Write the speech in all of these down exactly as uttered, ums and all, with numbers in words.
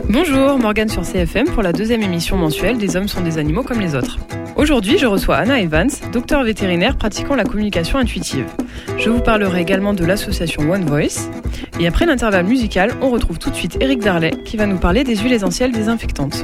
Bonjour, Morgane sur C F M pour la deuxième émission mensuelle des hommes sont des animaux comme les autres. Aujourd'hui, je reçois Anna Evans, docteur vétérinaire pratiquant la communication intuitive. Je vous parlerai également de l'association One Voice. Et après l'intervalle musical, on retrouve tout de suite Eric Darley qui va nous parler des huiles essentielles désinfectantes.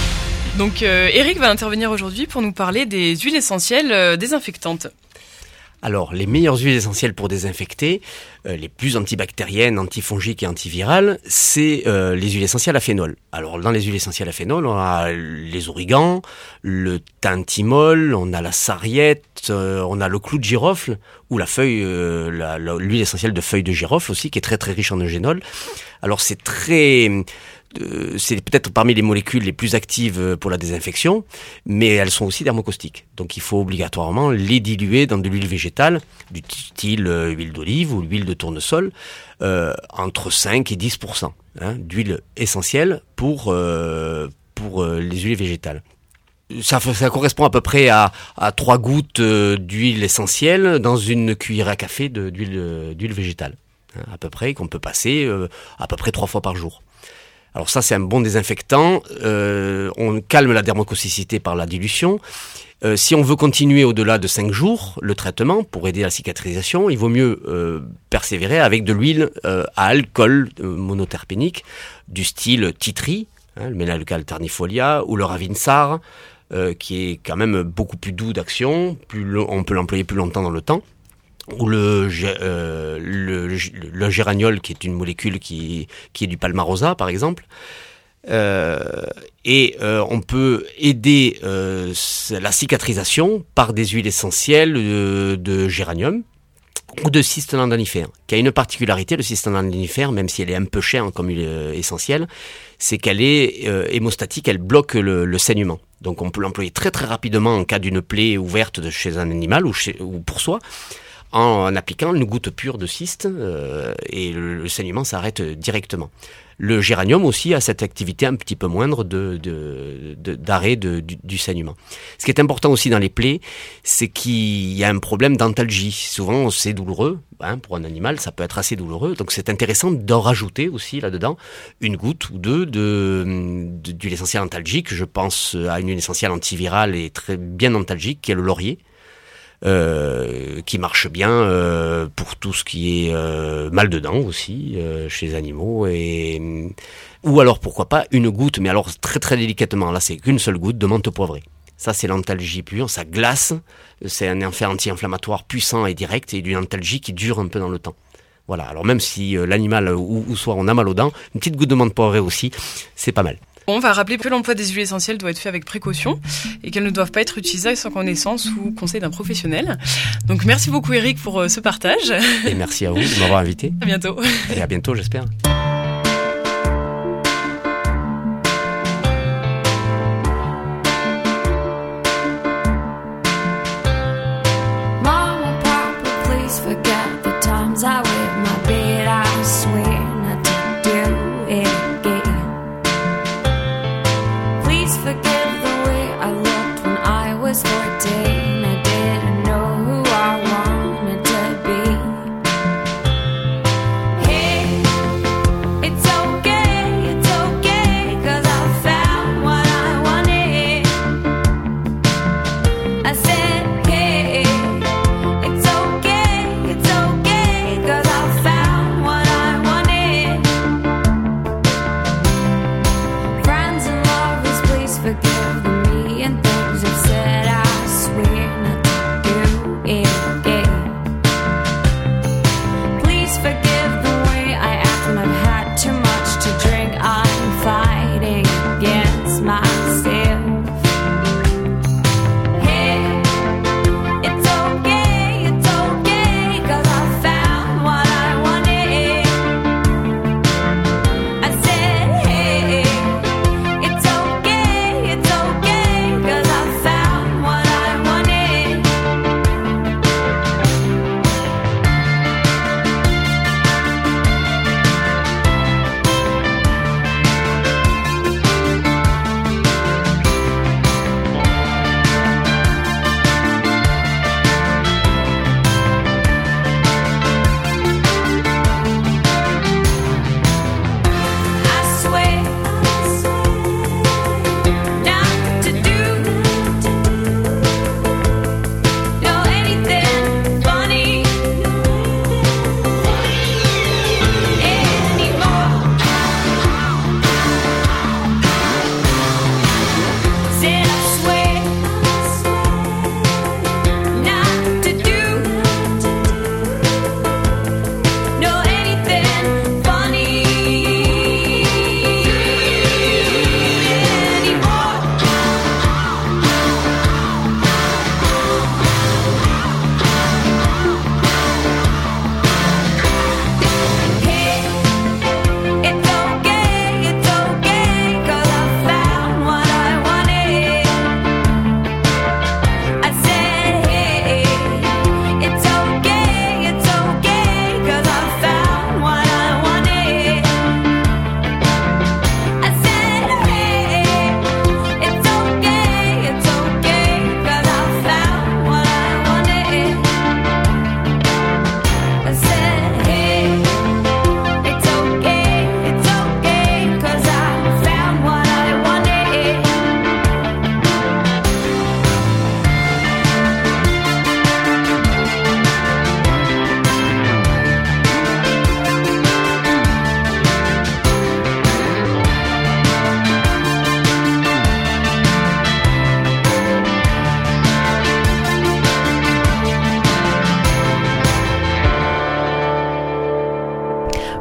Donc euh, Eric va intervenir aujourd'hui pour nous parler des huiles essentielles euh, désinfectantes. Alors, les meilleures huiles essentielles pour désinfecter, euh, les plus antibactériennes, antifongiques et antivirales, c'est euh, les huiles essentielles à phénol. Alors, dans les huiles essentielles à phénol, on a les origans, le thym-thymol, on a la sarriette, euh, on a le clou de girofle, ou la feuille, euh, la, la, l'huile essentielle de feuille de girofle aussi, qui est très très riche en eugénol. Alors, c'est très... Euh, c'est peut-être parmi les molécules les plus actives pour la désinfection, mais elles sont aussi dermocaustiques. Donc il faut obligatoirement les diluer dans de l'huile végétale, du style euh, huile d'olive ou l'huile de tournesol, euh, entre cinq et dix pour cent hein, d'huile essentielle pour, euh, pour euh, les huiles végétales. Ça, ça correspond à peu près à, à trois gouttes euh, d'huile essentielle dans une cuillère à café de, d'huile, d'huile végétale, hein, à peu près, qu'on peut passer euh, à peu près trois fois par jour. Alors ça, c'est un bon désinfectant. Euh, on calme la dermocausticité par la dilution. Euh, si on veut continuer au-delà de cinq jours le traitement pour aider la cicatrisation, il vaut mieux euh, persévérer avec de l'huile euh, à alcool euh, monoterpénique du style tea tree, hein, le Melaleuca ternifolia ou le Ravinsar, euh, qui est quand même beaucoup plus doux d'action, plus long, on peut l'employer plus longtemps dans le temps. Ou le, euh, le, le, le géraniol, qui est une molécule qui, qui est du palmarosa, par exemple. Euh, et euh, on peut aider euh, la cicatrisation par des huiles essentielles de, de géranium ou de ciste landanifère, qui a une particularité, le ciste landanifère, même si elle est un peu chère comme huile essentielle, c'est qu'elle est euh, hémostatique, elle bloque le, le saignement. Donc on peut l'employer très très rapidement en cas d'une plaie ouverte de chez un animal ou, chez, ou pour soi, en appliquant une goutte pure de cyste euh, et le, le saignement s'arrête directement. Le géranium aussi a cette activité un petit peu moindre de, de, de, d'arrêt de, du, du saignement. Ce qui est important aussi dans les plaies, c'est qu'il y a un problème d'antalgie. Souvent, c'est douloureux. Hein, pour un animal, ça peut être assez douloureux. Donc, c'est intéressant d'en rajouter aussi là-dedans une goutte ou deux de, de, d'huile essentielle antalgique. Je pense à une huile essentielle antivirale et très bien antalgique, qui est le laurier. Euh, qui marche bien euh, pour tout ce qui est euh, mal de dents aussi euh, chez les animaux et ou alors pourquoi pas une goutte, mais alors très très délicatement, là c'est qu'une seule goutte de menthe poivrée. Ça c'est l'antalgie pure, ça glace, c'est un effet anti-inflammatoire puissant et direct et d'une antalgie qui dure un peu dans le temps. Voilà, alors même si euh, l'animal ou, ou soit on a mal aux dents, une petite goutte de menthe poivrée aussi, c'est pas mal. On va rappeler que l'emploi des huiles essentielles doit être fait avec précaution et qu'elles ne doivent pas être utilisées sans connaissance ou conseil d'un professionnel. Donc merci beaucoup Eric pour ce partage. Et merci à vous de m'avoir invité. À bientôt. Et à bientôt j'espère. Mama, Papa, please forget the times I wet my bed. I swear not to do it again. Please forgive the way I looked when I was fourteen. I didn't know who I wanted to be. Hey,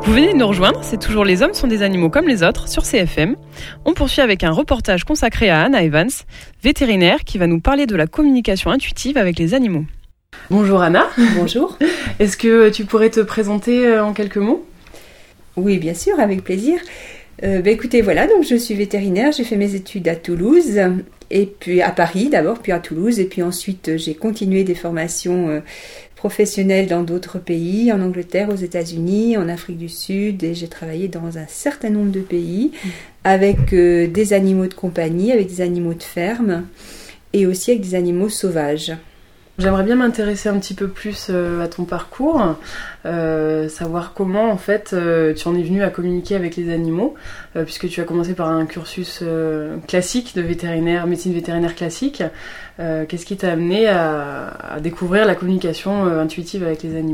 Vous venez de nous rejoindre, c'est toujours Les hommes sont des animaux comme les autres sur C F M. On poursuit avec un reportage consacré à Anna Evans, vétérinaire, qui va nous parler de la communication intuitive avec les animaux. Bonjour Anna. Bonjour. Est-ce que tu pourrais te présenter en quelques mots ? Oui, bien sûr, avec plaisir. Euh, bah, écoutez, voilà, donc je suis vétérinaire, j'ai fait mes études à Toulouse, et puis à Paris d'abord, puis à Toulouse, et puis ensuite j'ai continué des formations euh, professionnelles dans d'autres pays, en Angleterre, aux États-Unis, en Afrique du Sud, et j'ai travaillé dans un certain nombre de pays mmh. avec euh, des animaux de compagnie, avec des animaux de ferme, et aussi avec des animaux sauvages. J'aimerais bien m'intéresser un petit peu plus euh, à ton parcours, euh, savoir comment en fait euh, tu en es venu à communiquer avec les animaux, euh, puisque tu as commencé par un cursus euh, classique de vétérinaire, médecine vétérinaire classique. Euh, qu'est-ce qui t'a amené à, à découvrir la communication euh, intuitive avec les animaux ?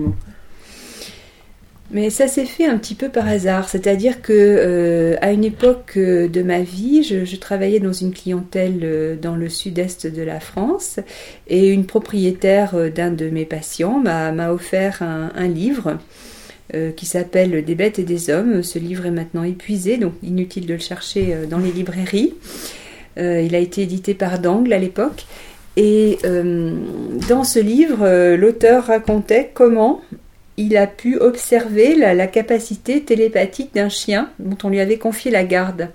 Mais ça s'est fait un petit peu par hasard, c'est-à-dire que euh, à une époque euh, de ma vie, je, je travaillais dans une clientèle euh, dans le sud-est de la France, et une propriétaire euh, d'un de mes patients m'a, m'a offert un, un livre euh, qui s'appelle Des bêtes et des hommes. Ce livre est maintenant épuisé, donc inutile de le chercher euh, dans les librairies. Euh, il a été édité par Dangle à l'époque, et euh, dans ce livre, euh, l'auteur racontait comment il a pu observer la, la capacité télépathique d'un chien dont on lui avait confié la garde.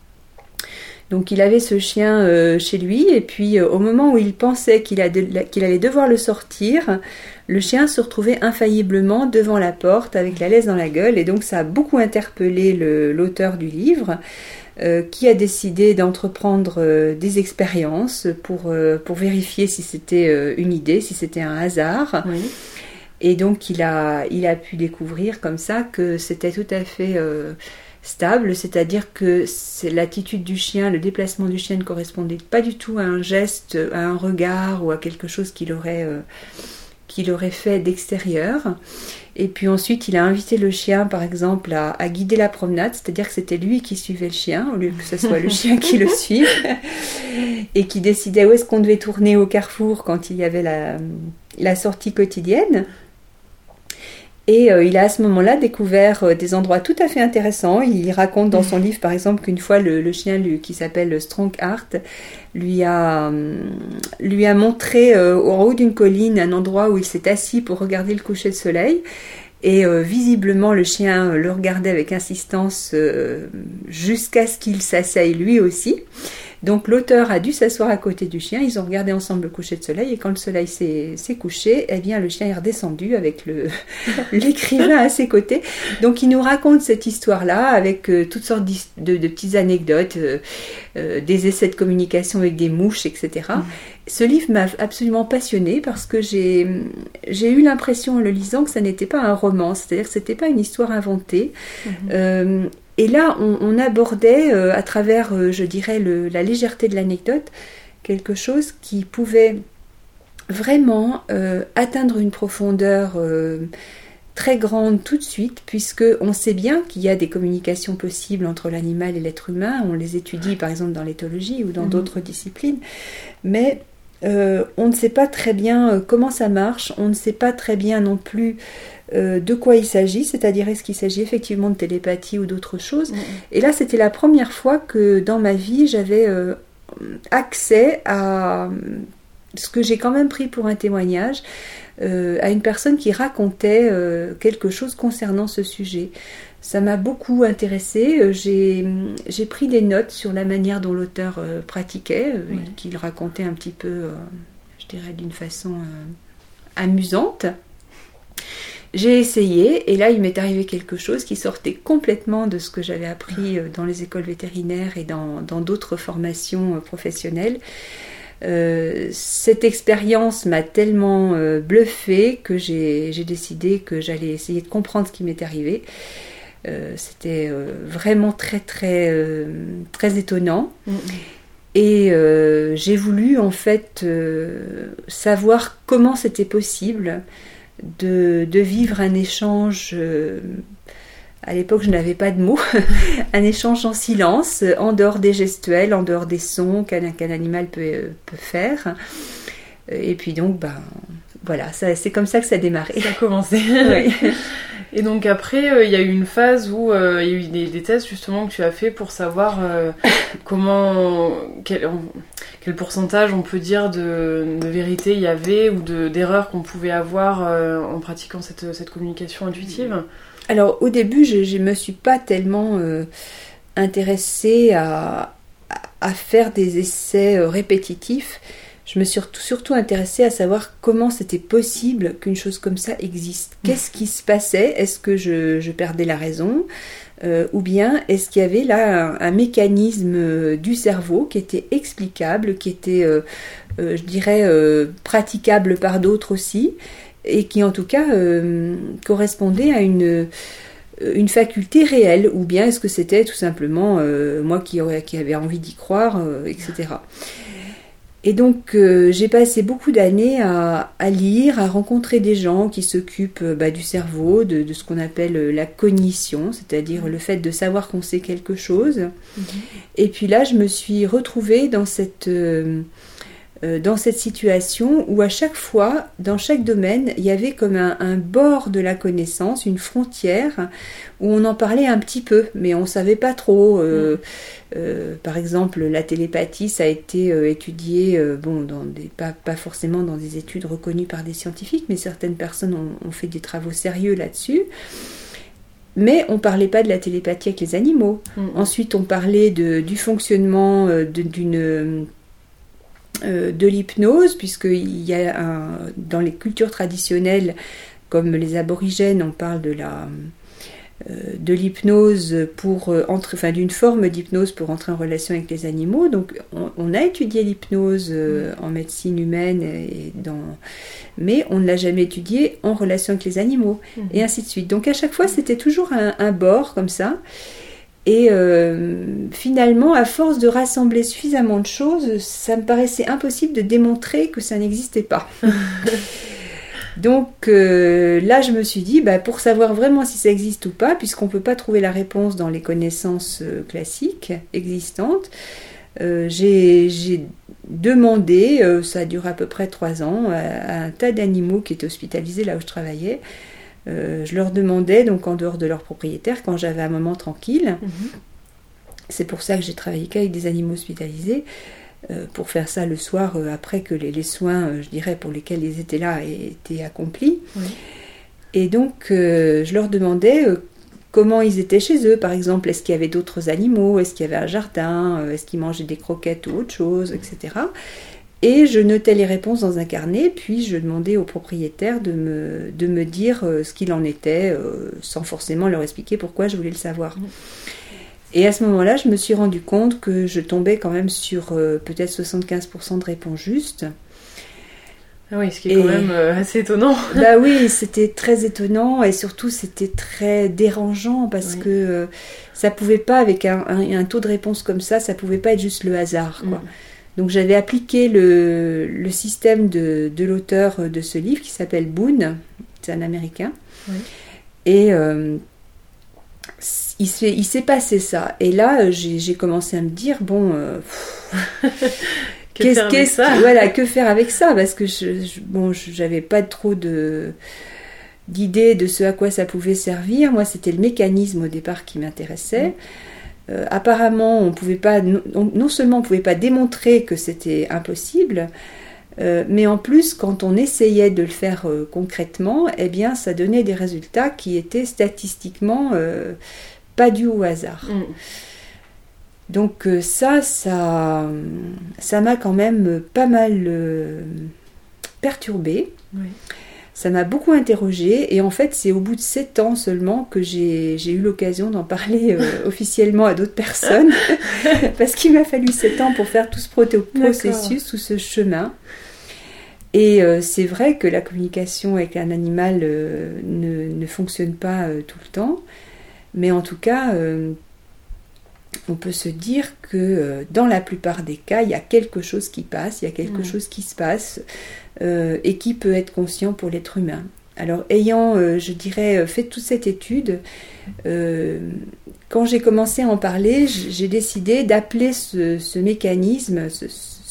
Donc il avait ce chien euh, chez lui, et puis euh, au moment où il pensait qu'il, a de, qu'il allait devoir le sortir, le chien se retrouvait infailliblement devant la porte avec la laisse dans la gueule, et donc ça a beaucoup interpellé le, l'auteur du livre, euh, qui a décidé d'entreprendre euh, des expériences pour, euh, pour vérifier si c'était euh, une idée, si c'était un hasard. Oui. Et donc, il a, il a pu découvrir comme ça que c'était tout à fait euh, stable, c'est-à-dire que c'est l'attitude du chien, le déplacement du chien ne correspondait pas du tout à un geste, à un regard ou à quelque chose qu'il aurait, euh, qu'il aurait fait d'extérieur. Et puis ensuite, il a invité le chien, par exemple, à, à guider la promenade, c'est-à-dire que c'était lui qui suivait le chien, au lieu que ce soit le chien qui le suive, et qui décidait où est-ce qu'on devait tourner au carrefour quand il y avait la, la sortie quotidienne. Et euh, il a à ce moment-là découvert euh, des endroits tout à fait intéressants. Il raconte dans son livre, par exemple, qu'une fois le, le chien lui, qui s'appelle Strongheart lui a, euh, lui a montré euh, au haut d'une colline un endroit où il s'est assis pour regarder le coucher de soleil. Et euh, visiblement, le chien le regardait avec insistance euh, jusqu'à ce qu'il s'asseye lui aussi. Donc l'auteur a dû s'asseoir à côté du chien, ils ont regardé ensemble le coucher de soleil, et quand le soleil s'est, s'est couché, eh bien le chien est redescendu avec le, l'écrivain à ses côtés. Donc il nous raconte cette histoire-là avec euh, toutes sortes de, de petites anecdotes, euh, euh, des essais de communication avec des mouches, et cetera. Mmh. Ce livre m'a absolument passionnée parce que j'ai, j'ai eu l'impression en le lisant que ça n'était pas un roman, c'est-à-dire que c'était pas une histoire inventée. Mmh. Euh, Et là, on, on abordait, euh, à travers, euh, je dirais, le, la légèreté de l'anecdote, quelque chose qui pouvait vraiment euh, atteindre une profondeur euh, très grande tout de suite, puisqu'on sait bien qu'il y a des communications possibles entre l'animal et l'être humain. On les étudie, par exemple, dans l'éthologie ou dans mmh. d'autres disciplines. Mais euh, on ne sait pas très bien euh, comment ça marche. On ne sait pas très bien non plus Euh, de quoi il s'agit, c'est-à-dire est-ce qu'il s'agit effectivement de télépathie ou d'autre chose. Mmh. Et là, c'était la première fois que dans ma vie, j'avais euh, accès à ce que j'ai quand même pris pour un témoignage, euh, à une personne qui racontait euh, quelque chose concernant ce sujet. Ça m'a beaucoup intéressée. J'ai, j'ai pris des notes sur la manière dont l'auteur euh, pratiquait, euh, mmh. qu'il racontait un petit peu, euh, je dirais, d'une façon euh, amusante. J'ai essayé, et là il m'est arrivé quelque chose qui sortait complètement de ce que j'avais appris dans les écoles vétérinaires et dans, dans d'autres formations professionnelles. Euh, cette expérience m'a tellement euh, bluffée que j'ai, j'ai décidé que j'allais essayer de comprendre ce qui m'était arrivé. Euh, c'était euh, vraiment très très euh, très étonnant. Mmh. Et euh, j'ai voulu en fait euh, savoir comment c'était possible De, de vivre un échange, euh, à l'époque je n'avais pas de mots, un échange en silence, en dehors des gestuels, en dehors des sons qu'un, qu'un animal peut, peut faire. Et puis donc, ben, voilà, ça, c'est comme ça que ça a démarré. Ça a commencé. Oui. Et donc après, il euh, y a eu une phase où il euh, y a eu des, des tests justement que tu as fait pour savoir euh, comment, quel, quel pourcentage on peut dire de, de vérité il y avait ou de, d'erreurs qu'on pouvait avoir euh, en pratiquant cette, cette communication intuitive. Alors au début, je ne me suis pas tellement euh, intéressée à, à faire des essais euh, répétitifs. Je me suis surtout intéressée à savoir comment c'était possible qu'une chose comme ça existe. Qu'est-ce qui se passait ? Est-ce que je, je perdais la raison ? euh, Ou bien est-ce qu'il y avait là un, un mécanisme du cerveau qui était explicable, qui était, euh, euh, je dirais, euh, praticable par d'autres aussi, et qui en tout cas euh, correspondait à une, une faculté réelle, ou bien est-ce que c'était tout simplement euh, moi qui, aurais, qui avait envie d'y croire, euh, et cetera. Et donc euh, j'ai passé beaucoup d'années à, à lire, à rencontrer des gens qui s'occupent bah, du cerveau, de, de ce qu'on appelle la cognition, c'est-à-dire le fait de savoir qu'on sait quelque chose. Mm-hmm. Et puis là, je me suis retrouvée dans cette, euh, euh, dans cette situation où à chaque fois, dans chaque domaine, il y avait comme un, un bord de la connaissance, une frontière, où on en parlait un petit peu, mais on ne savait pas trop. Euh, mm. Euh, par exemple, la télépathie, ça a été euh, étudié, euh, bon, dans des, pas, pas forcément dans des études reconnues par des scientifiques, mais certaines personnes ont, ont fait des travaux sérieux là-dessus. Mais on ne parlait pas de la télépathie avec les animaux. Mmh. Ensuite, on parlait de, du fonctionnement euh, de, d'une, euh, de l'hypnose, puisqu'il y a un, dans les cultures traditionnelles, comme les aborigènes, on parle de la... de l'hypnose pour entrer, enfin d'une forme d'hypnose pour entrer en relation avec les animaux. Donc on, on a étudié l'hypnose euh, en médecine humaine et dans, mais on ne l'a jamais étudié en relation avec les animaux, mmh. et ainsi de suite. Donc à chaque fois c'était toujours un, un bord comme ça. Et euh, finalement, à force de rassembler suffisamment de choses, ça me paraissait impossible de démontrer que ça n'existait pas. Donc euh, là, je me suis dit, bah, pour savoir vraiment si ça existe ou pas, puisqu'on ne peut pas trouver la réponse dans les connaissances euh, classiques existantes, euh, j'ai, j'ai demandé, euh, ça a duré à peu près trois ans, à, à un tas d'animaux qui étaient hospitalisés là où je travaillais. Euh, je leur demandais, donc en dehors de leur propriétaire, quand j'avais un moment tranquille, mmh. c'est pour ça que j'ai travaillé qu'avec des animaux hospitalisés, Euh, pour faire ça le soir euh, après que les, les soins, euh, je dirais, pour lesquels ils étaient là étaient accomplis. Oui. Et donc euh, je leur demandais euh, comment ils étaient chez eux, par exemple, est-ce qu'il y avait d'autres animaux, est-ce qu'il y avait un jardin, euh, est-ce qu'ils mangeaient des croquettes ou autre chose, et cetera. Et je notais les réponses dans un carnet, puis je demandais au propriétaire de me, de me dire euh, ce qu'il en était, euh, sans forcément leur expliquer pourquoi je voulais le savoir. Oui. Et à ce moment-là, je me suis rendu compte que je tombais quand même sur euh, peut-être soixante-quinze pour cent de réponses justes. Ah oui, ce qui est et, quand même euh, assez étonnant. Bah oui, c'était très étonnant et surtout c'était très dérangeant parce oui. que euh, ça pouvait pas, avec un, un, un taux de réponse comme ça, ça pouvait pas être juste le hasard, quoi. Mm. Donc j'avais appliqué le, le système de, de l'auteur de ce livre qui s'appelle Boone, c'est un Américain. Oui. Et... Euh, Il s'est, il s'est passé ça. Et là, j'ai, j'ai commencé à me dire, bon, euh, que qu'est-ce, faire avec qu'est-ce, ça voilà, que faire avec ça ? Parce que je, je, bon, j'avais pas trop de, d'idée de ce à quoi ça pouvait servir. Moi, c'était le mécanisme au départ qui m'intéressait. Mmh. Euh, apparemment, on pouvait pas, non, non seulement on pouvait pas démontrer que c'était impossible, Euh, mais en plus, quand on essayait de le faire euh, concrètement, eh bien, ça donnait des résultats qui étaient statistiquement euh, pas dus au hasard. Mm. Donc euh, ça, ça, ça m'a quand même pas mal euh, perturbée. Oui. Ça m'a beaucoup interrogée et en fait, c'est au bout de sept ans seulement que j'ai, j'ai eu l'occasion d'en parler euh, officiellement à d'autres personnes parce qu'il m'a fallu sept ans pour faire tout ce processus, tout ce chemin. Et euh, c'est vrai que la communication avec un animal euh, ne, ne fonctionne pas euh, tout le temps, mais en tout cas, euh, on peut se dire que euh, dans la plupart des cas, il y a quelque chose qui passe, il y a quelque mmh. chose qui se passe euh, et qui peut être conscient pour l'être humain. Alors, ayant, euh, je dirais, fait toute cette étude, euh, quand j'ai commencé à en parler, j'ai décidé d'appeler ce, ce mécanisme, ce,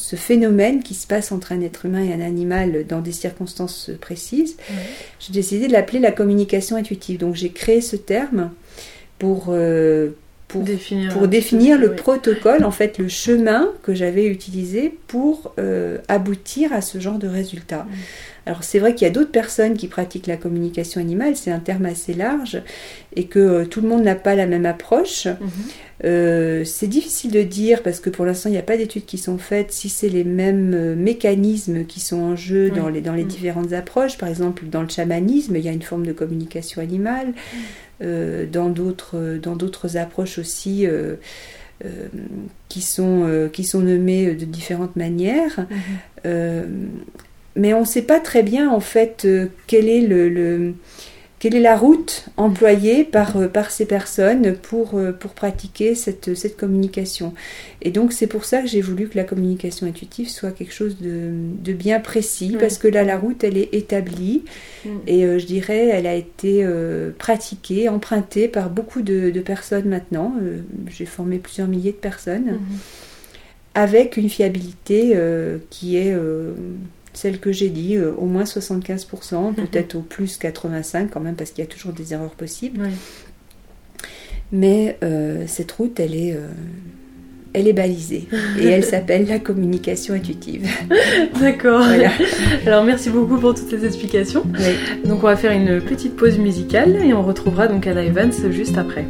ce phénomène qui se passe entre un être humain et un animal dans des circonstances précises, ouais. j'ai décidé de l'appeler la communication intuitive. Donc j'ai créé ce terme pour, euh, pour définir, pour définir le oui. protocole, en fait le chemin que j'avais utilisé pour euh, aboutir à ce genre de résultat. Ouais. Alors c'est vrai qu'il y a d'autres personnes qui pratiquent la communication animale, c'est un terme assez large et que euh, tout le monde n'a pas la même approche. Mm-hmm. Euh, c'est difficile de dire parce que pour l'instant il n'y a pas d'études qui sont faites si c'est les mêmes euh, mécanismes qui sont en jeu oui. dans les, dans les mm. différentes approches. Par exemple dans le chamanisme il y a une forme de communication animale, mm. euh, dans, d'autres, dans d'autres approches aussi euh, euh, qui, sont, euh, qui sont nommées de différentes manières. Mm-hmm. Euh, mais on ne sait pas très bien en fait euh, quel est le, le, quelle est la route employée par, euh, par ces personnes pour, euh, pour pratiquer cette, cette communication. Et donc c'est pour ça que j'ai voulu que la communication intuitive soit quelque chose de, de bien précis, mmh. parce que là la route elle est établie mmh. et euh, je dirais elle a été euh, pratiquée, empruntée par beaucoup de, de personnes maintenant. Euh, j'ai formé plusieurs milliers de personnes mmh. avec une fiabilité euh, qui est... Euh, celle que j'ai dit, euh, au moins soixante-quinze pour cent, peut-être au plus quatre-vingt-cinq pour cent quand même, parce qu'il y a toujours des erreurs possibles. Oui. Mais euh, cette route, elle est, euh, elle est balisée. Et elle s'appelle la communication intuitive. D'accord. Voilà. Alors, merci beaucoup pour toutes ces explications. Oui. Donc, on va faire une petite pause musicale et on retrouvera donc Anna Evans juste après.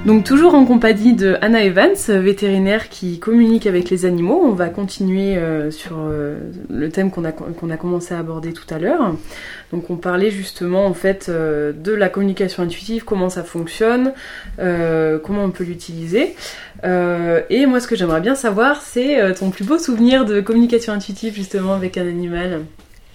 Donc toujours en compagnie de Anna Evans, vétérinaire qui communique avec les animaux. On va continuer euh, sur euh, le thème qu'on a, qu'on a commencé à aborder tout à l'heure. Donc on parlait justement en fait euh, de la communication intuitive, comment ça fonctionne, euh, comment on peut l'utiliser. Euh, et moi ce que j'aimerais bien savoir, c'est euh, ton plus beau souvenir de communication intuitive justement avec un animal.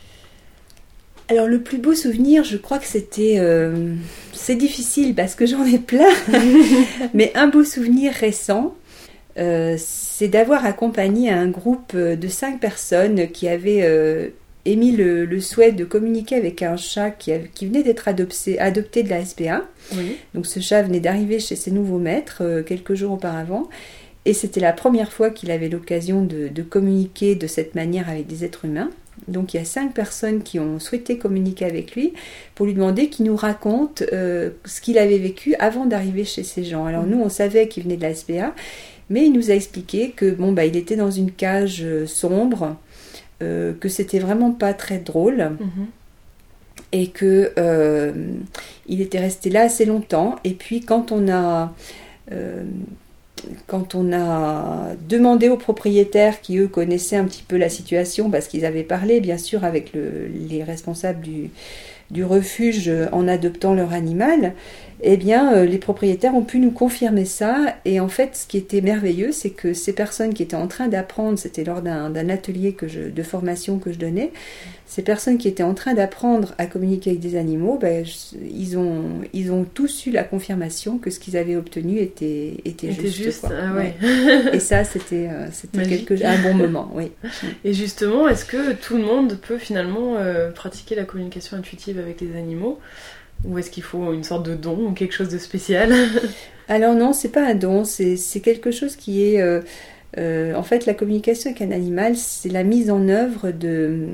Alors le plus beau souvenir, je crois que c'était... Euh, c'est difficile parce que j'en ai plein, mais un beau souvenir récent, euh, c'est d'avoir accompagné un groupe de cinq personnes qui avaient euh, émis le, le souhait de communiquer avec un chat qui, avait, qui venait d'être adopté, adopté de la S P A. Oui. Donc ce chat venait d'arriver chez ses nouveaux maîtres euh, quelques jours auparavant. Et c'était la première fois qu'il avait l'occasion de, de communiquer de cette manière avec des êtres humains. Donc il y a cinq personnes qui ont souhaité communiquer avec lui pour lui demander qu'il nous raconte euh, ce qu'il avait vécu avant d'arriver chez ces gens. Alors nous on savait qu'il venait de la S P A, mais il nous a expliqué que bon bah il était dans une cage euh, sombre, euh, que c'était vraiment pas très drôle mm-hmm. et que euh, il était resté là assez longtemps. Et puis quand on a euh, Quand on a demandé aux propriétaires qui, eux, connaissaient un petit peu la situation, parce qu'ils avaient parlé, bien sûr, avec le, les responsables du, du refuge en adoptant leur animal, eh bien, euh, les propriétaires ont pu nous confirmer ça. Et en fait, ce qui était merveilleux, c'est que ces personnes qui étaient en train d'apprendre, c'était lors d'un, d'un atelier que je, de formation que je donnais, ces personnes qui étaient en train d'apprendre à communiquer avec des animaux, ben, je, ils, ont, ils ont tous eu la confirmation que ce qu'ils avaient obtenu était, était, était juste. juste quoi. Ah ouais. Ouais. Et ça, c'était, euh, c'était quelque, un bon moment. Oui. Et justement, est-ce que tout le monde peut finalement euh, pratiquer la communication intuitive avec les animaux ? Ou est-ce qu'il faut une sorte de don ou quelque chose de spécial ? Alors non, c'est pas un don, c'est, c'est quelque chose qui est... Euh, euh, en fait, la communication avec un animal, c'est la mise en œuvre de,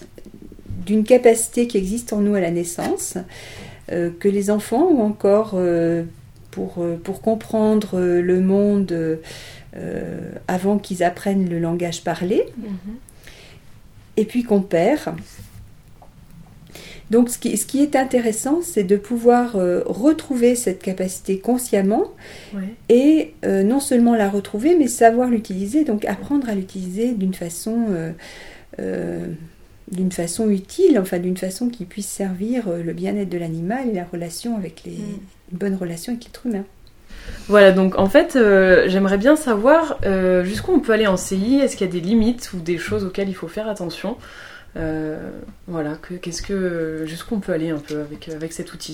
d'une capacité qui existe en nous à la naissance, euh, que les enfants ont encore euh, pour, pour comprendre le monde euh, avant qu'ils apprennent le langage parlé, mm-hmm. et puis qu'on perd. Donc ce qui, ce qui est intéressant, c'est de pouvoir euh, retrouver cette capacité consciemment ouais. et euh, non seulement la retrouver, mais savoir l'utiliser, donc apprendre à l'utiliser d'une façon, euh, euh, d'une façon utile, enfin d'une façon qui puisse servir le bien-être de l'animal et la relation avec les, mm. une bonne relation avec l'être humain. Voilà, donc en fait, euh, j'aimerais bien savoir euh, jusqu'où on peut aller en C I, est-ce qu'il y a des limites ou des choses auxquelles il faut faire attention ? Euh, voilà, que, qu'est-ce que, jusqu'où on peut aller un peu avec, avec cet outil ?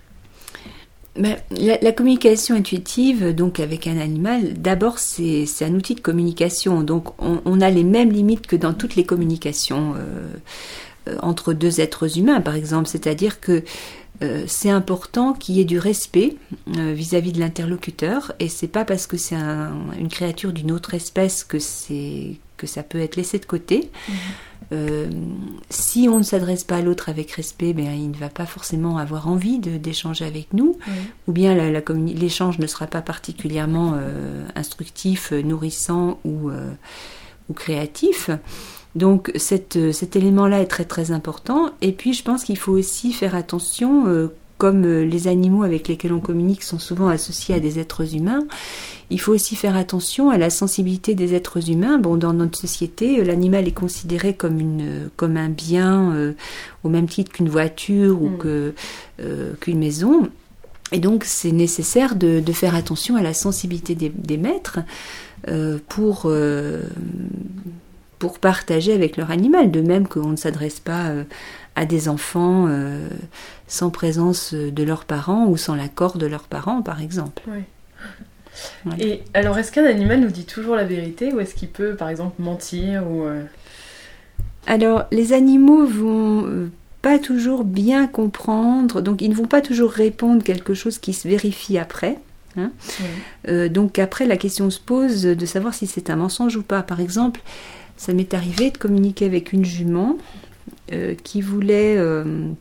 Ben, la, la communication intuitive, donc avec un animal, d'abord c'est, c'est un outil de communication, donc on, on a les mêmes limites que dans toutes les communications euh, euh, entre deux êtres humains, par exemple, c'est-à-dire que euh, c'est important qu'il y ait du respect euh, vis-à-vis de l'interlocuteur, et c'est pas parce que c'est un, une créature d'une autre espèce que c'est que ça peut être laissé de côté. Mmh. Euh, si on ne s'adresse pas à l'autre avec respect, ben, il ne va pas forcément avoir envie de, d'échanger avec nous, oui. ou bien la, la communi- l'échange ne sera pas particulièrement euh, instructif, nourrissant ou, euh, ou créatif. Donc cette, cet élément-là est très très important. Et puis je pense qu'il faut aussi faire attention, euh, comme les animaux avec lesquels on communique sont souvent associés à des êtres humains, il faut aussi faire attention à la sensibilité des êtres humains. Bon, dans notre société, l'animal est considéré comme, une, comme un bien euh, au même titre qu'une voiture ou mmh. que, euh, qu'une maison. Et donc, c'est nécessaire de, de faire attention à la sensibilité des, des maîtres euh, pour, euh, pour partager avec leur animal. De même qu'on ne s'adresse pas euh, à des enfants euh, sans présence de leurs parents ou sans l'accord de leurs parents, par exemple. Oui. Ouais. Et alors, est-ce qu'un animal nous dit toujours la vérité ou est-ce qu'il peut, par exemple, mentir ou euh... Alors, les animaux vont pas toujours bien comprendre, donc ils ne vont pas toujours répondre quelque chose qui se vérifie après. Hein. Oui. Euh, donc après, la question se pose de savoir si c'est un mensonge ou pas. Par exemple, ça m'est arrivé de communiquer avec une jument euh, qui voulait... Euh,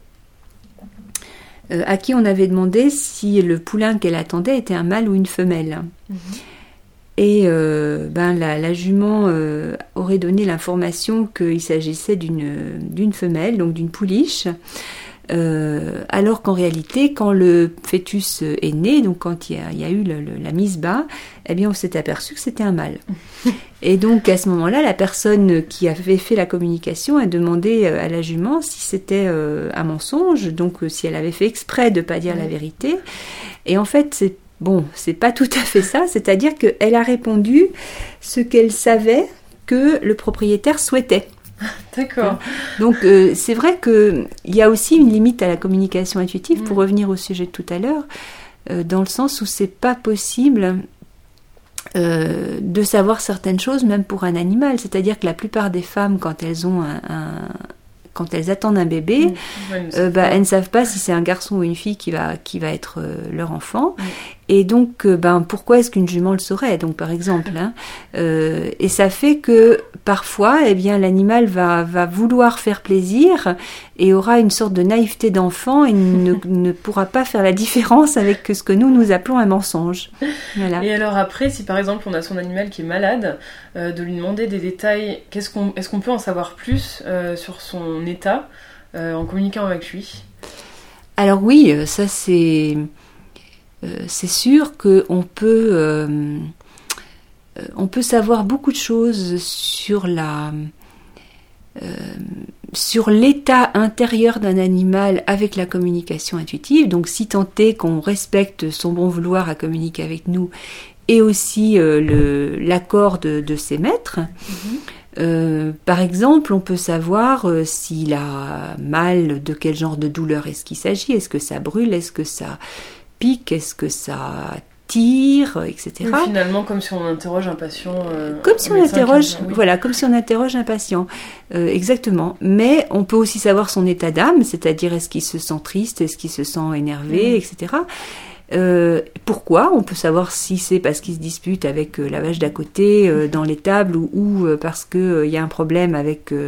Euh, à qui on avait demandé si le poulain qu'elle attendait était un mâle ou une femelle. Mmh. Et euh, ben, la, la jument euh, aurait donné l'information qu'il s'agissait d'une, d'une femelle, donc d'une pouliche. Euh, alors qu'en réalité, quand le fœtus est né, donc quand il y a, il y a eu le, le, la mise bas, eh bien on s'est aperçu que c'était un mâle. Et donc à ce moment-là, la personne qui avait fait la communication a demandé à la jument si c'était euh, un mensonge, donc euh, si elle avait fait exprès de ne pas dire la vérité. Et en fait, c'est bon, c'est pas tout à fait ça, c'est-à-dire qu'elle a répondu ce qu'elle savait que le propriétaire souhaitait. D'accord. Donc euh, c'est vrai qu'il y a aussi une limite à la communication intuitive, pour revenir au sujet de tout à l'heure, euh, dans le sens où c'est pas possible euh, de savoir certaines choses, même pour un animal. C'est-à-dire que la plupart des femmes, quand elles ont un, un quand elles attendent un bébé, mmh. ouais, euh, bah, elles ne savent pas si c'est un garçon ou une fille qui va, qui va être euh, leur enfant. Mmh. Et donc, euh, ben, pourquoi est-ce qu'une jument le saurait, donc, par exemple, hein, euh, et ça fait que, parfois, eh bien, l'animal va, va vouloir faire plaisir et aura une sorte de naïveté d'enfant et ne, ne pourra pas faire la différence avec ce que nous, nous appelons un mensonge. Voilà. Et alors après, si par exemple, on a son animal qui est malade, euh, de lui demander des détails, qu'est-ce qu'on, est-ce qu'on peut en savoir plus euh, sur son état euh, en communiquant avec lui ? Alors oui, ça c'est... Euh, c'est sûr qu'on peut, euh, on peut savoir beaucoup de choses sur, la, euh, sur l'état intérieur d'un animal avec la communication intuitive. Donc si tant est qu'on respecte son bon vouloir à communiquer avec nous et aussi euh, le, l'accord de, de ses maîtres. Mm-hmm. Euh, par exemple, on peut savoir euh, s'il a mal, de quel genre de douleur est-ce qu'il s'agit. Est-ce que ça brûle? Est-ce que ça... pique, est-ce que ça tire, et cetera. Oui, finalement, comme si on interroge un patient. Euh, comme si on interroge, oui. Voilà, comme si on interroge un patient, euh, exactement. Mais on peut aussi savoir son état d'âme, c'est-à-dire est-ce qu'il se sent triste, est-ce qu'il se sent énervé, mmh. et cetera. Euh, pourquoi ? On peut savoir si c'est parce qu'il se dispute avec euh, la vache d'à côté euh, dans l'étable ou, ou euh, parce qu'il euh, y a un problème avec euh,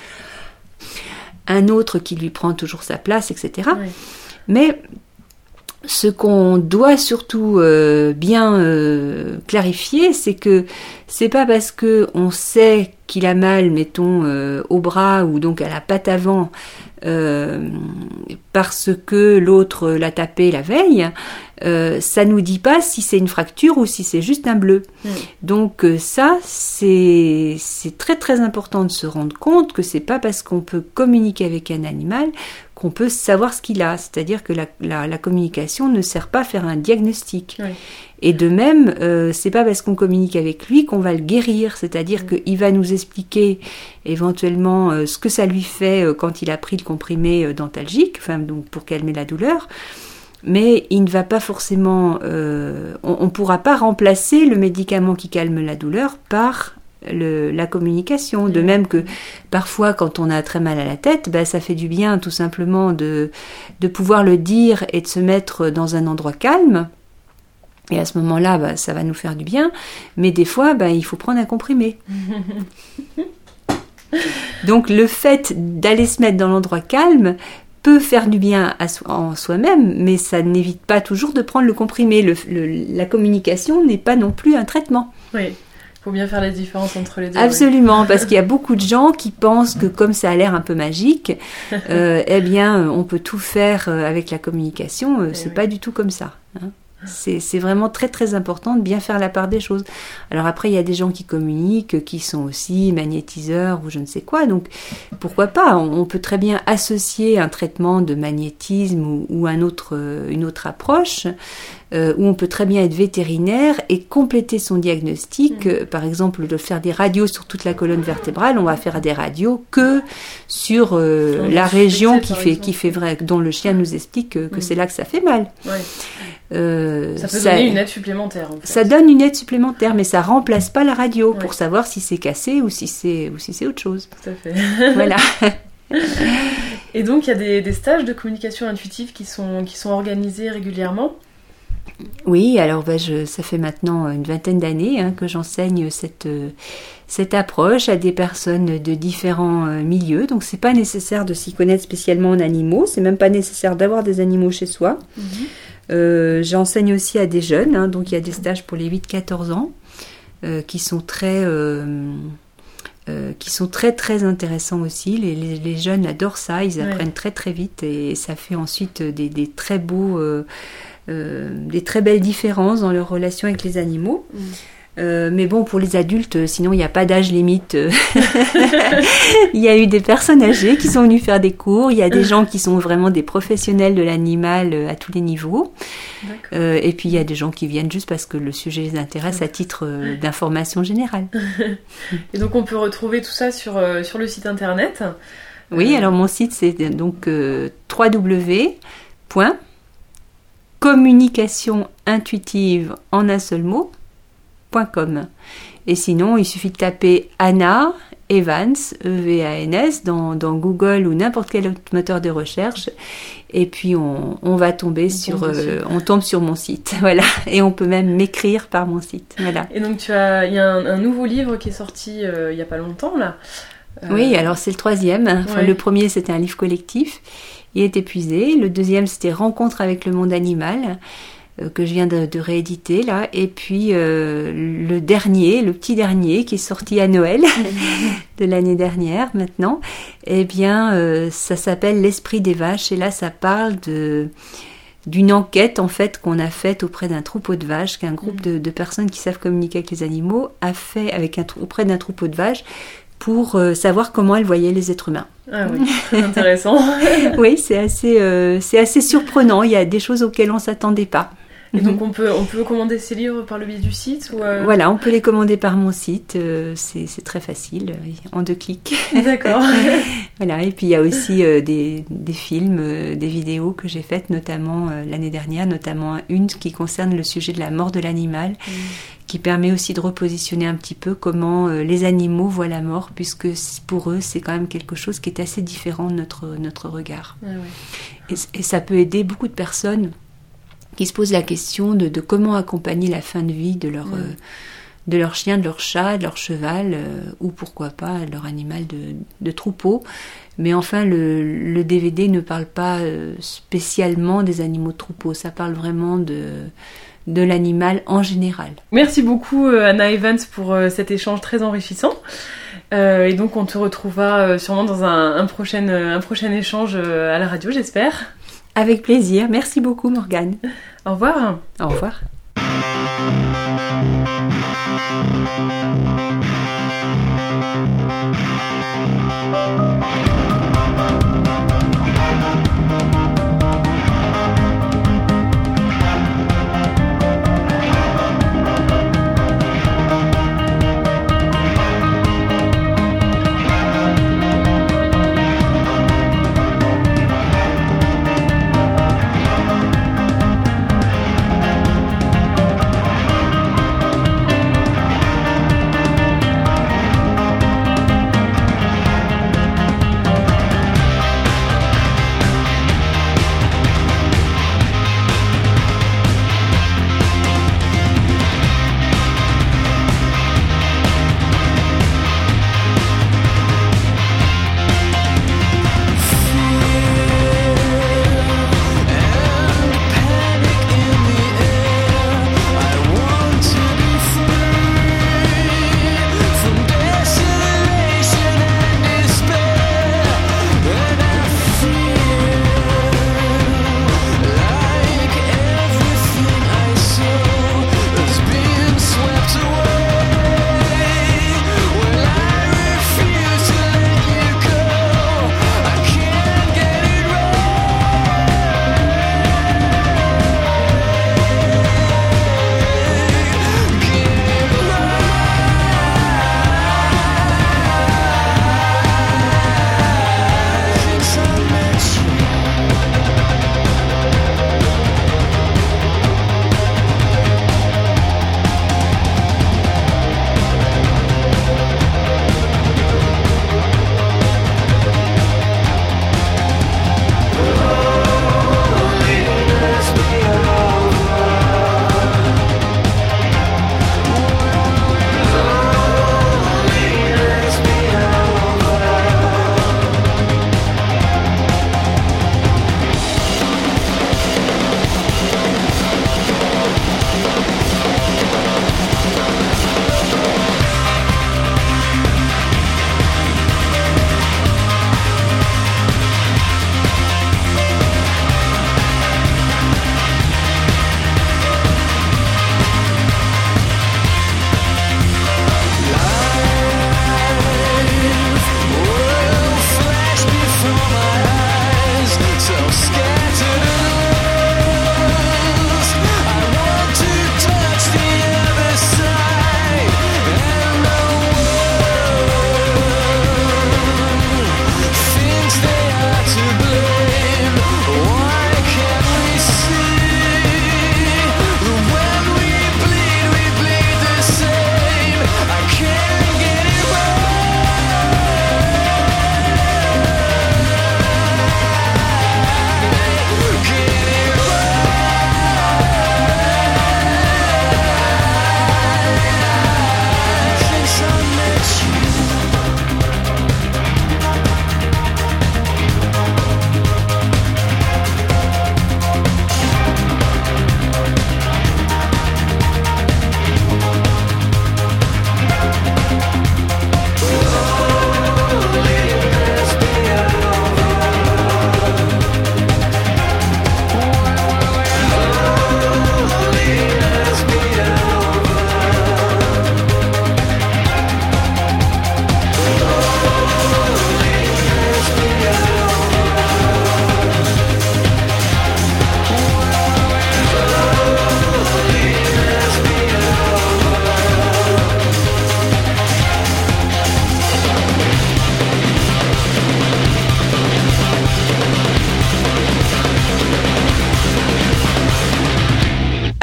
un autre qui lui prend toujours sa place, et cetera. Oui. Mais ce qu'on doit surtout euh, bien euh, clarifier, c'est que c'est pas parce que on sait qu'il a mal, mettons, euh, au bras ou donc à la patte avant, euh, parce que l'autre l'a tapé la veille, euh, ça nous dit pas si c'est une fracture ou si c'est juste un bleu. Mmh. Donc euh, ça, c'est, c'est très très important de se rendre compte que c'est pas parce qu'on peut communiquer avec un animal qu'on peut savoir ce qu'il a. C'est-à-dire que la, la, la communication ne sert pas à faire un diagnostic. Oui. Et de même, euh, c'est pas parce qu'on communique avec lui qu'on va le guérir. C'est-à-dire mmh. qu'il va nous expliquer éventuellement euh, ce que ça lui fait euh, quand il a pris le comprimé euh, dentalgique, enfin donc pour calmer la douleur. Mais il ne va pas forcément... Euh, on ne pourra pas remplacer le médicament qui calme la douleur par le, la communication. De même que parfois, quand on a très mal à la tête, ben, ça fait du bien tout simplement de, de pouvoir le dire et de se mettre dans un endroit calme. Et à ce moment-là, ben, ça va nous faire du bien. Mais des fois, ben, il faut prendre un comprimé. Donc le fait d'aller se mettre dans l'endroit calme peut faire du bien à so- en soi-même, mais ça n'évite pas toujours de prendre le comprimé. Le, le, la communication n'est pas non plus un traitement. Oui, il faut bien faire la différence entre les deux. Absolument, oui. Parce qu'il y a beaucoup de gens qui pensent que comme ça a l'air un peu magique, euh, eh bien, on peut tout faire avec la communication. Euh, c'est oui. pas du tout comme ça. Hein. C'est, c'est vraiment très très important de bien faire la part des choses. Alors après, il y a des gens qui communiquent, qui sont aussi magnétiseurs ou je ne sais quoi, donc pourquoi pas, on, on peut très bien associer un traitement de magnétisme ou, ou un autre, une autre approche, euh, où on peut très bien être vétérinaire et compléter son diagnostic, mmh. par exemple de faire des radios sur toute la colonne vertébrale, on va faire des radios que sur euh, la région qui fait, qui fait vrai, dont le chien nous explique que, que mmh. c'est là que ça fait mal. Ouais. Euh, ça peut ça, donner une aide supplémentaire. En fait. Ça donne une aide supplémentaire, mais ça remplace pas la radio ouais. pour savoir si c'est cassé ou si c'est, ou si c'est autre chose. Tout à fait. Voilà. Et donc, il y a des, des stages de communication intuitive qui sont, qui sont organisés régulièrement ? Oui, alors ben, je, ça fait maintenant une vingtaine d'années hein, que j'enseigne cette, cette approche à des personnes de différents euh, milieux. Donc, c'est pas nécessaire de s'y connaître spécialement en animaux. C'est même pas nécessaire d'avoir des animaux chez soi. Mm-hmm. Euh, j'enseigne aussi à des jeunes, hein, donc il y a des stages pour les huit à quatorze ans euh, qui sont très euh, euh, qui sont très très intéressants aussi. Les, les, les jeunes adorent ça, ils apprennent ouais. très très vite et ça fait ensuite des, des très beaux, euh, euh, des très belles différences dans leur relation avec les animaux. Mmh. Euh, mais bon, pour les adultes, sinon il n'y a pas d'âge limite. Il y a eu des personnes âgées qui sont venues faire des cours. Il y a des gens qui sont vraiment des professionnels de l'animal à tous les niveaux. Euh, et puis il y a des gens qui viennent juste parce que le sujet les intéresse à titre euh, d'information générale. Et donc on peut retrouver tout ça sur, euh, sur le site internet. Oui, alors mon site c'est donc euh, w w w point communication intuitive en un seul mot. .com. Et sinon, il suffit de taper Anna Evans, E V A N S, dans, dans Google ou n'importe quel autre moteur de recherche, et puis on, on va tomber on sur, tombe euh, on tombe sur mon site, voilà. Et on peut même m'écrire par mon site, voilà. Et donc tu as, il y a un, un nouveau livre qui est sorti euh, il y a pas longtemps là. Euh... Oui, alors c'est le troisième. Enfin, ouais. Le premier c'était un livre collectif, il est épuisé. Le deuxième c'était Rencontre avec le monde animal, que je viens de, de rééditer là, et puis euh, le dernier, le petit dernier qui est sorti à Noël de l'année dernière maintenant, eh bien euh, ça s'appelle L'esprit des vaches, et là ça parle de d'une enquête en fait qu'on a faite auprès d'un troupeau de vaches, qu'un groupe de, de personnes qui savent communiquer avec les animaux a fait avec un, auprès d'un troupeau de vaches pour euh, savoir comment elles voyaient les êtres humains. Ah oui, très intéressant. Oui, c'est assez, euh, c'est assez surprenant, il y a des choses auxquelles on ne s'attendait pas. Et donc on peut, on peut commander ces livres par le biais du site ou euh... Voilà, on peut les commander par mon site, euh, c'est, c'est très facile, en deux clics. D'accord. Voilà, et puis il y a aussi euh, des, des films, euh, des vidéos que j'ai faites notamment euh, l'année dernière, notamment une qui concerne le sujet de la mort de l'animal, mmh. qui permet aussi de repositionner un petit peu comment euh, les animaux voient la mort, puisque pour eux c'est quand même quelque chose qui est assez différent de notre, notre regard. Ah ouais. et, et ça peut aider beaucoup de personnes qui se posent la question de, de comment accompagner la fin de vie de leur, mmh. euh, de leur chien, de leur chat, de leur cheval, euh, ou pourquoi pas leur animal de, de troupeau. Mais enfin, le, le D V D ne parle pas euh, spécialement des animaux de troupeau, ça parle vraiment de, de l'animal en général. Merci beaucoup Anna Evans pour euh, cet échange très enrichissant. Euh, et donc on te retrouvera euh, sûrement dans un, un, prochain, un prochain échange euh, à la radio, j'espère. Avec plaisir. Merci beaucoup, Morgane. Au revoir. Au revoir.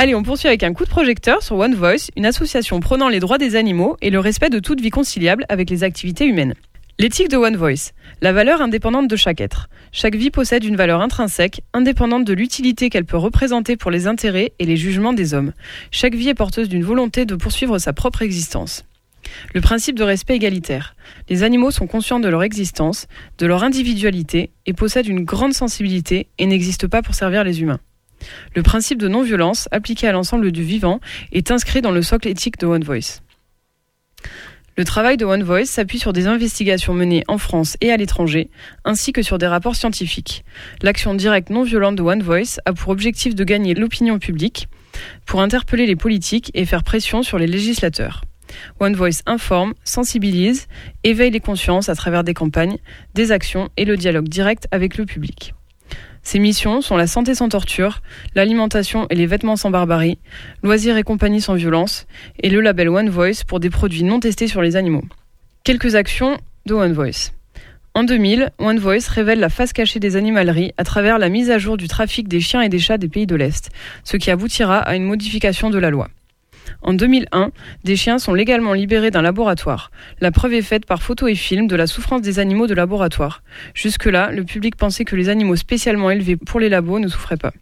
Allez, on poursuit avec un coup de projecteur sur One Voice, une association prônant les droits des animaux et le respect de toute vie conciliable avec les activités humaines. L'éthique de One Voice, la valeur indépendante de chaque être. Chaque vie possède une valeur intrinsèque, indépendante de l'utilité qu'elle peut représenter pour les intérêts et les jugements des hommes. Chaque vie est porteuse d'une volonté de poursuivre sa propre existence. Le principe de respect égalitaire. Les animaux sont conscients de leur existence, de leur individualité et possèdent une grande sensibilité et n'existent pas pour servir les humains. Le principe de non-violence, appliqué à l'ensemble du vivant, est inscrit dans le socle éthique de One Voice. Le travail de One Voice s'appuie sur des investigations menées en France et à l'étranger, ainsi que sur des rapports scientifiques. L'action directe non violente de One Voice a pour objectif de gagner l'opinion publique, pour interpeller les politiques et faire pression sur les législateurs. One Voice informe, sensibilise, éveille les consciences à travers des campagnes, des actions et le dialogue direct avec le public. Ses missions sont la santé sans torture, l'alimentation et les vêtements sans barbarie, loisirs et compagnie sans violence, et le label One Voice pour des produits non testés sur les animaux. Quelques actions de One Voice. En deux mille, One Voice révèle la face cachée des animaleries à travers la mise à jour du trafic des chiens et des chats des pays de l'Est, ce qui aboutira à une modification de la loi. En deux mille un, des chiens sont légalement libérés d'un laboratoire. La preuve est faite par photos et films de la souffrance des animaux de laboratoire. Jusque-là, le public pensait que les animaux spécialement élevés pour les labos ne souffraient pas.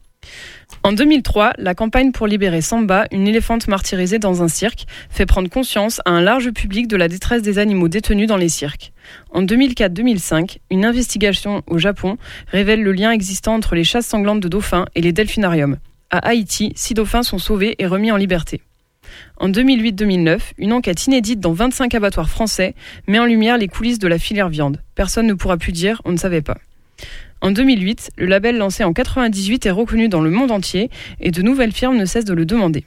En deux mille trois, la campagne pour libérer Samba, une éléphante martyrisée dans un cirque, fait prendre conscience à un large public de la détresse des animaux détenus dans les cirques. En deux mille quatre deux mille cinq, une investigation au Japon révèle le lien existant entre les chasses sanglantes de dauphins et les delphinariums. À Haïti, six dauphins sont sauvés et remis en liberté. En deux mille huit deux mille neuf, une enquête inédite dans vingt-cinq abattoirs français met en lumière les coulisses de la filière viande. Personne ne pourra plus dire « on ne savait pas ». En deux mille huit, le label lancé en quatre-vingt-dix-huit est reconnu dans le monde entier et de nouvelles firmes ne cessent de le demander.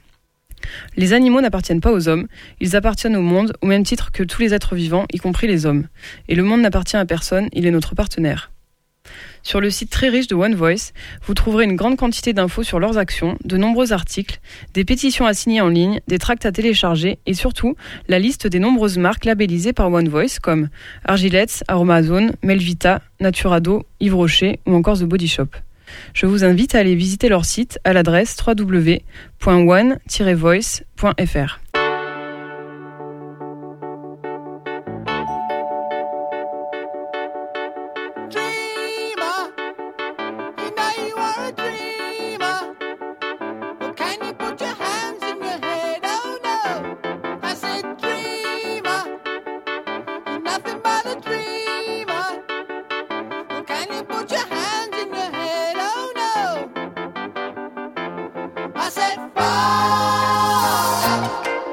Les animaux n'appartiennent pas aux hommes, ils appartiennent au monde au même titre que tous les êtres vivants, y compris les hommes. Et le monde n'appartient à personne, il est notre partenaire. Sur le site très riche de One Voice, vous trouverez une grande quantité d'infos sur leurs actions, de nombreux articles, des pétitions à signer en ligne, des tracts à télécharger et surtout la liste des nombreuses marques labellisées par One Voice comme Argilettes, Aromazone, Melvita, Naturado, Yves Rocher ou encore The Body Shop. Je vous invite à aller visiter leur site à l'adresse w w w point one tiret voice point f r. I said, fall.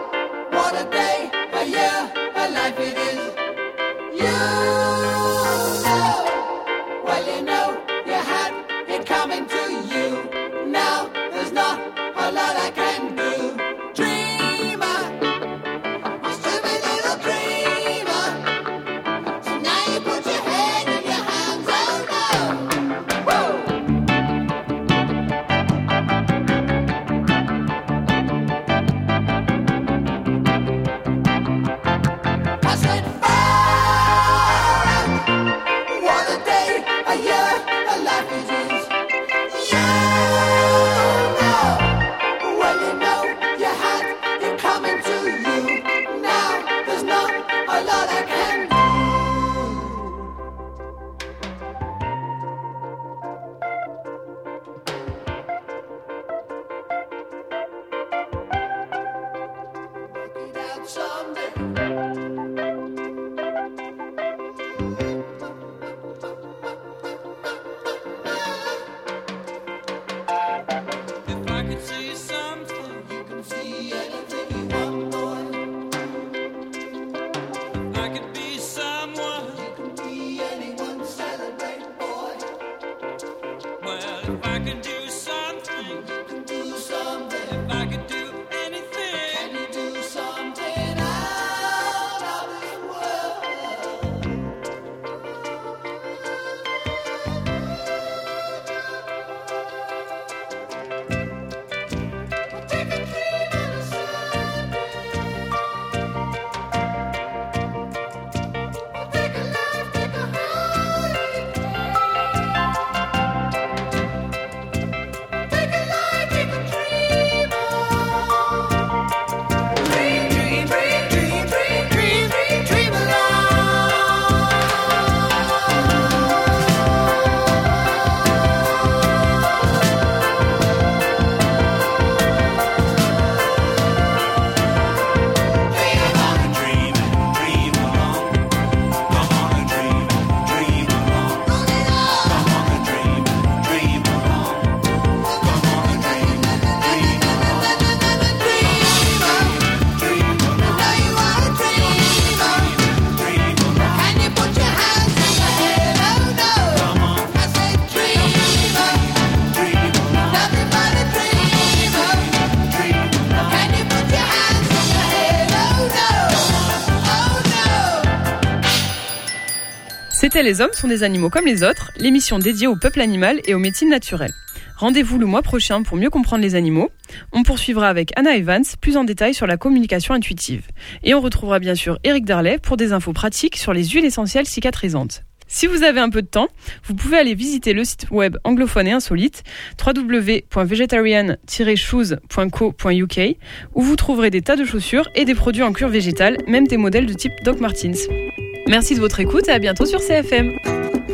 C'était Les Hommes sont des animaux comme les autres, l'émission dédiée au peuple animal et aux médecines naturelles. Rendez-vous le mois prochain pour mieux comprendre les animaux. On poursuivra avec Anna Evans plus en détail sur la communication intuitive. Et on retrouvera bien sûr Eric Darley pour des infos pratiques sur les huiles essentielles cicatrisantes. Si vous avez un peu de temps, vous pouvez aller visiter le site web anglophone et insolite w w w point vegetarian tiret shoes point co point u k où vous trouverez des tas de chaussures et des produits en cuir végétal, même des modèles de type Doc Martens. Merci de votre écoute et à bientôt sur C F M.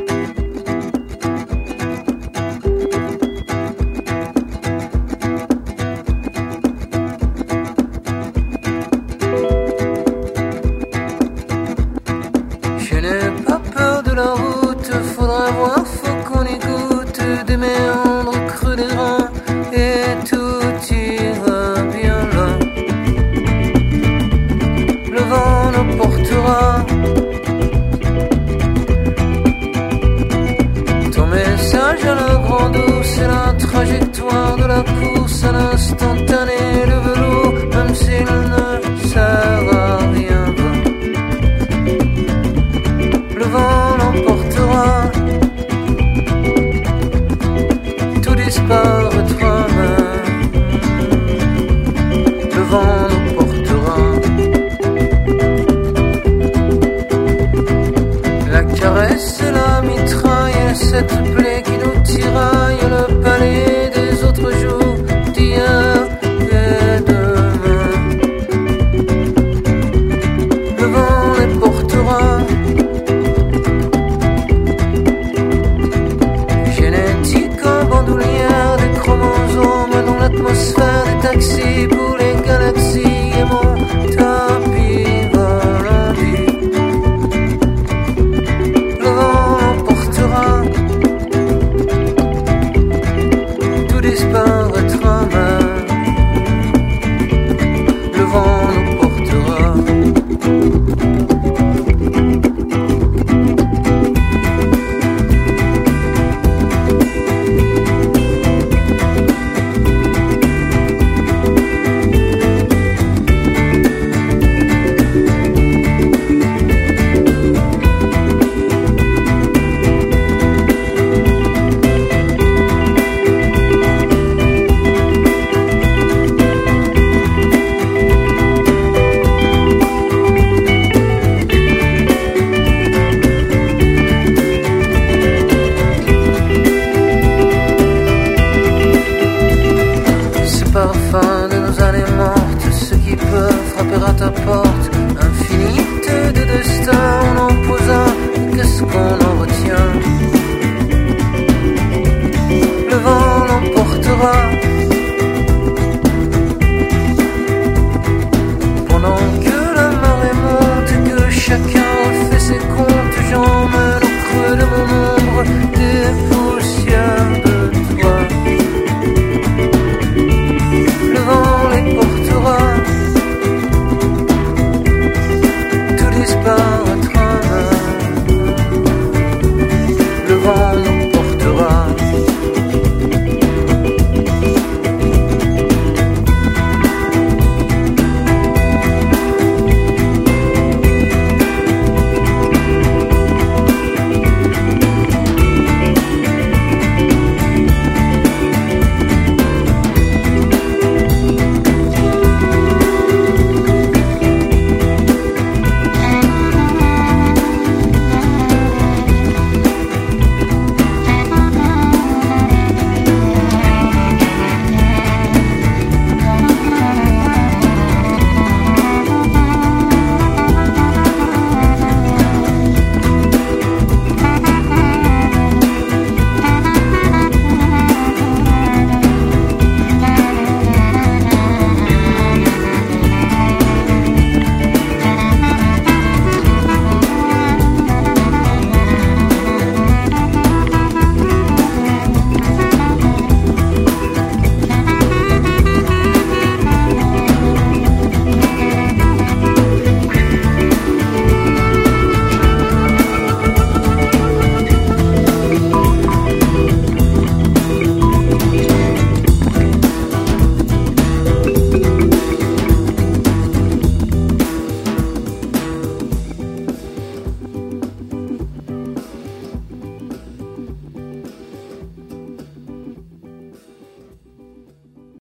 Trajectoire de la course à l'instantané, le vélo, même s'il ne sert à rien, le vent l'emportera, tout disparaîtra même, le vent l'emportera. La caresse et la mitraille, cette plaie qui nous tiraille,